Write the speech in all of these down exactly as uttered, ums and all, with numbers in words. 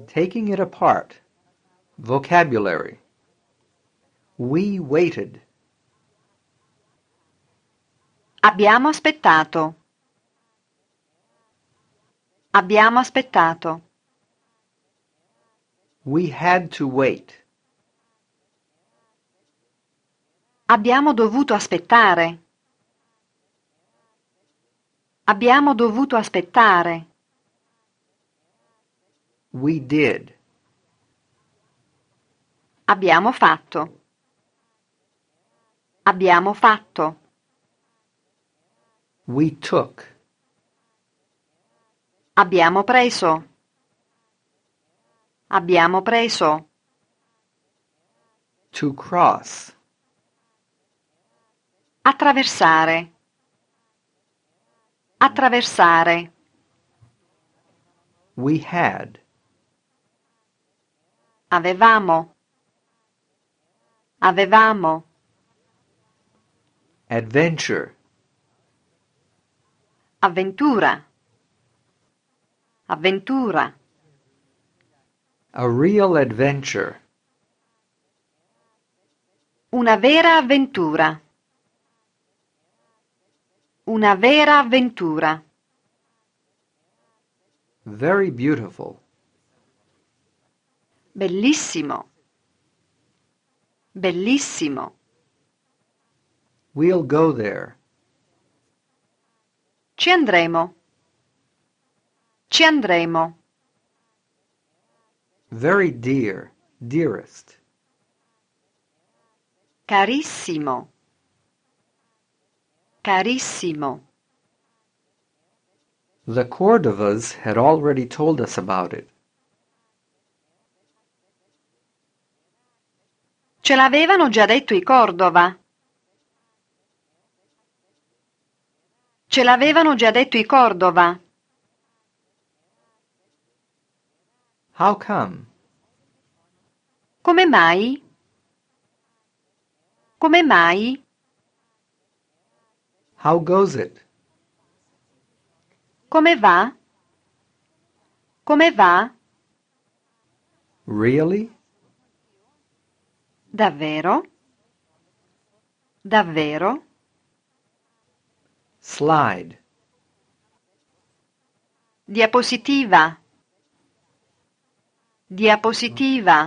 Taking it apart. Vocabulary. We waited. Abbiamo aspettato. Abbiamo aspettato. We had to wait. Abbiamo dovuto aspettare. Abbiamo dovuto aspettare. We did. Abbiamo fatto. Abbiamo fatto. We took. Abbiamo preso. Abbiamo preso. To cross. Attraversare. Attraversare. We had. Avevamo. Avevamo. Adventure. Avventura. Avventura. A real adventure. Una vera avventura. Una vera avventura. Very beautiful. Bellissimo. Bellissimo. We'll go there. Ci andremo. Ci andremo. Very dear, dearest. Carissimo. Carissimo. The Cordovas had already told us about it. Ce l'avevano già detto i Cordova. Ce l'avevano già detto i Cordova. How come? Come mai? Come mai? How goes it? Come va? Come va? Really? Davvero? Davvero? Slide. Diapositiva. Diapositiva.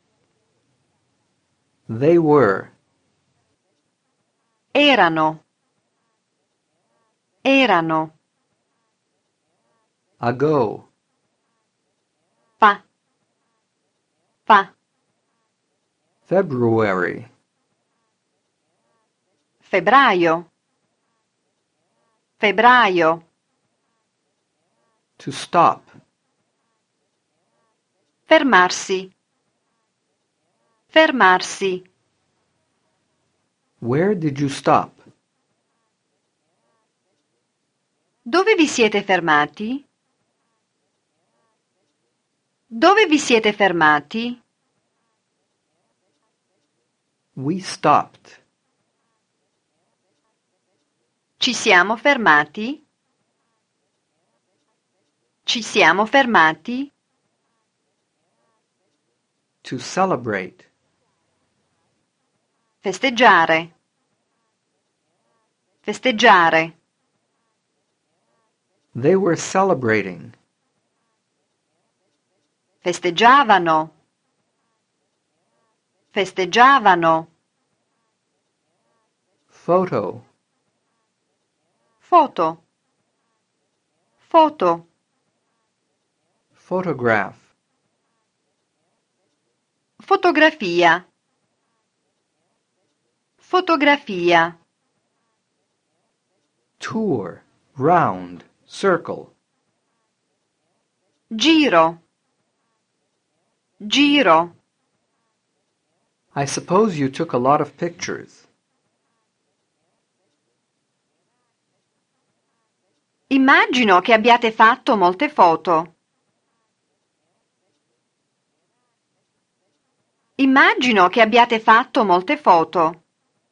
They were. Erano. Erano. Ago. Fa. Fa. February. Febbraio. Febbraio. To stop. Fermarsi. Fermarsi. Where did you stop? Dove vi siete fermati? Dove vi siete fermati? We stopped. Ci siamo fermati? Ci siamo fermati? To celebrate. Festeggiare. Festeggiare. They were celebrating. Festeggiavano. Festeggiavano. Photo. Foto. Foto. Photograph. Fotografia. Fotografia. Tour. Round. Circle. Giro. Giro. I suppose you took a lot of pictures. Immagino che abbiate fatto molte foto. Immagino che abbiate fatto molte foto.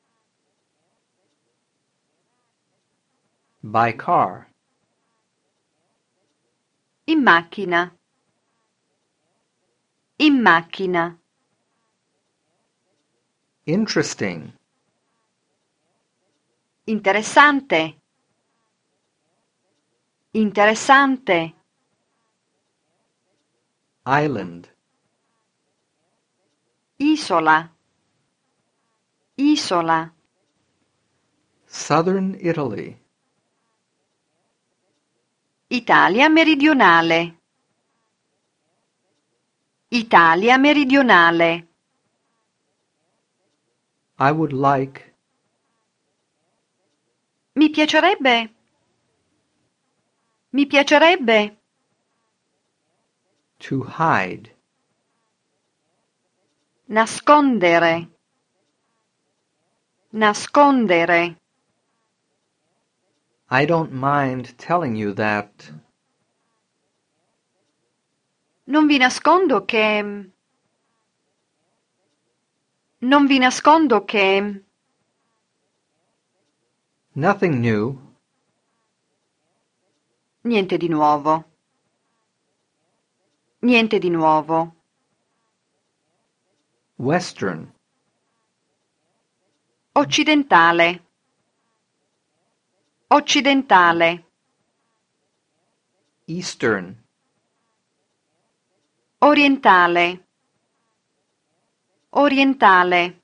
By car. In macchina. In macchina. Interesting. Interessante. Interessante. Island. Isola. Isola. Southern Italy. Italia meridionale. Italia meridionale. I would like. Mi piacerebbe. Mi piacerebbe. To hide. Nascondere. Nascondere. I don't mind telling you that. Non vi nascondo che... Non vi nascondo che... Nothing new. Niente di nuovo. Niente di nuovo. Western. Occidentale. Occidentale. Eastern. Orientale. Orientale.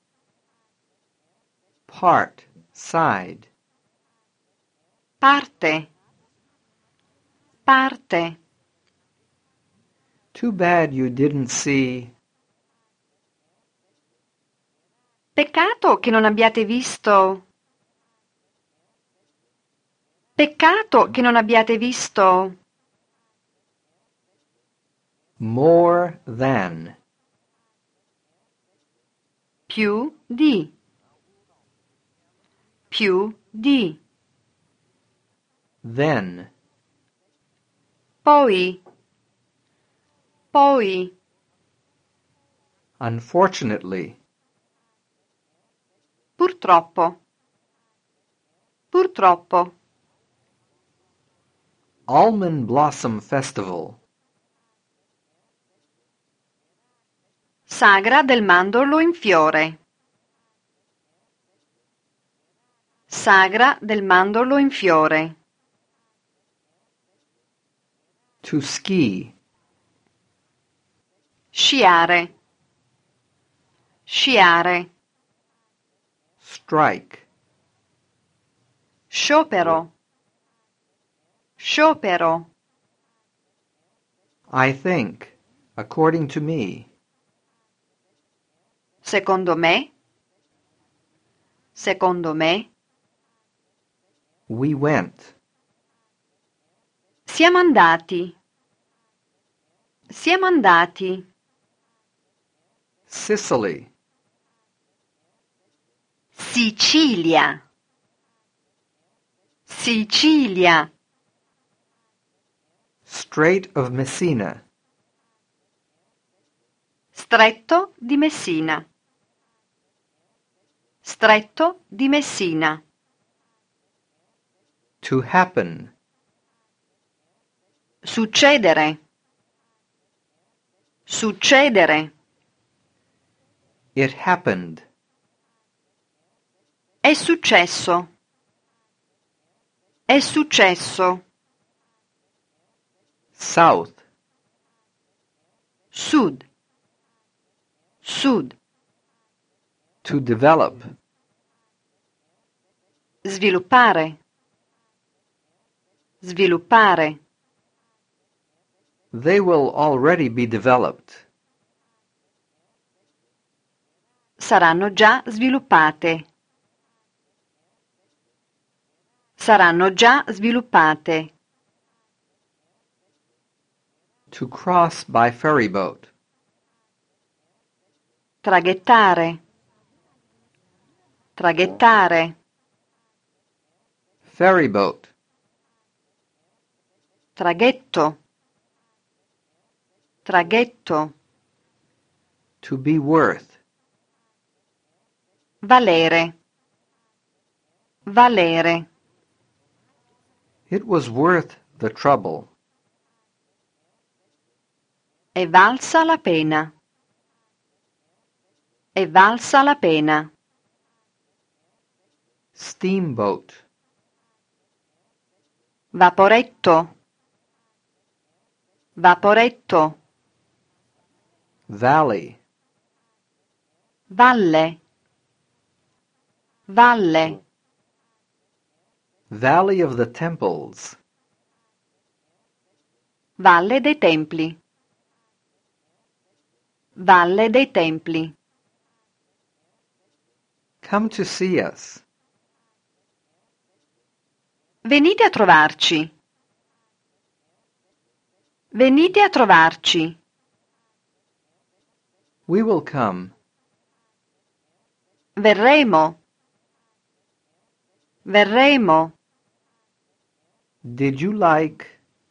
Part. Side. Parte. Parte. Too bad you didn't see. Peccato che non abbiate visto. Peccato che non abbiate visto. More than. Più di. Più di. Then. Poi. Poi. Unfortunately. Purtroppo. Purtroppo. Almond Blossom Festival. Sagra del mandorlo in fiore. Sagra del mandorlo in fiore. To ski. Sciare. Sciare. Strike. Sciopero. Sciopero. I think. According to me. Secondo me. Secondo me. We went. Siamo andati. Siamo andati. Sicily. Sicilia. Sicilia. Strait of Messina. Stretto di Messina. Stretto di Messina. To happen. Succedere. Succedere. It happened. È successo. È successo. South. Sud. Sud. To develop. Sviluppare. Sviluppare. They will already be developed. Saranno già sviluppate. Saranno già sviluppate. To cross by ferry boat. Traghettare. Traghettare. Ferry boat. Traghetto. Traghetto. To be worth. Valere. Valere. It was worth the trouble. È valsa la pena. È valsa la pena. Steamboat. Vaporetto. Vaporetto. Valley. Valle. Valle. Valley of the Temples. Valle dei Templi. Valle dei Templi. Come to see us. Venite a trovarci. Venite a trovarci. We will come. Verremo. Verremo. Did you like?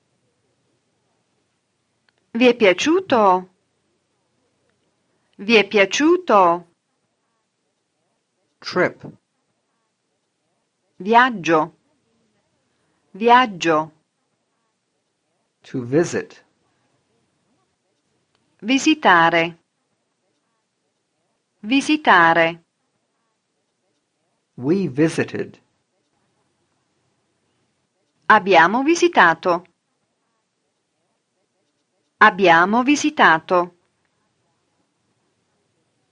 Vi è piaciuto? Vi è piaciuto? Trip. Viaggio. Viaggio. To visit. Visitare. Visitare. We visited. Abbiamo visitato. Abbiamo visitato.